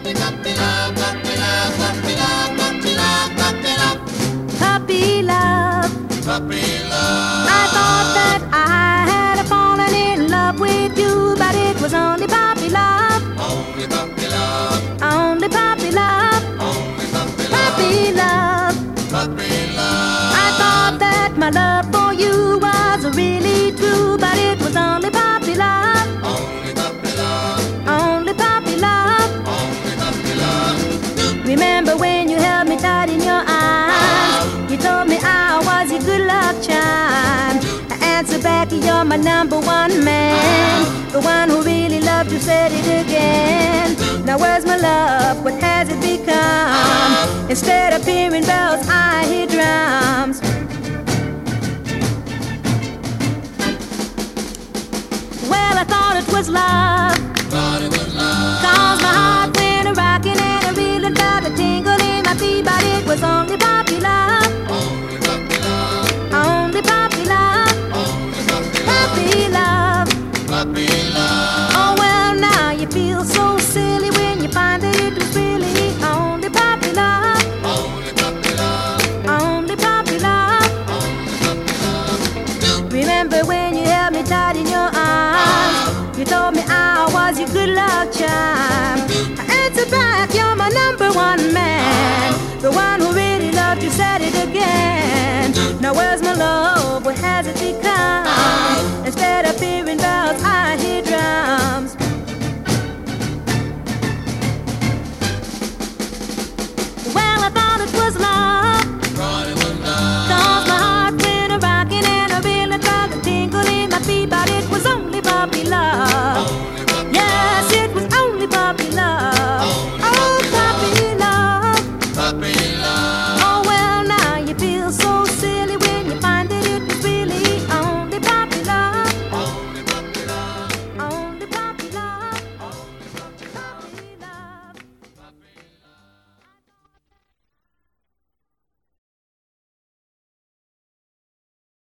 Puppy love. I thought that I had fallen in love with you, but it was only puppy love. Only puppy love. Only puppy love. Only puppy love. Puppy love. I thought that my love for you was really true, but it was only puppy love. Only puppy love. Only puppy love. Only puppy love. Remember when you held me tight in your arms? You told me I was your good luck charm. I answered back, you're my number one man, the one who really loved you, said it again. Now where's my love? What has it become? Instead of hearing bells, I hear drums. Well, I thought it was love. Cause my heart went a-rocking and I really felt a tingle in my feet, but it was only puppy love. Only puppy love. Only puppy love. Only puppy love. Puppy love. Oh well, now you feel so silly when you find that it was really only puppy love. Only puppy love. Only puppy love. Only puppy love. Remember when you held me tight in your arms? You told me I was your good luck charm. I answered back, you're my number one man, the one who really loved you, said it again. Now where's my love? What has it become? Instead of hearing bells, I hear drums. Well, I thought it was love. Cause my heart went a-rocking and I really felt a tingle in my feet, but it was only puppy love. Yes, it was only puppy love. Oh, puppy love. Puppy love.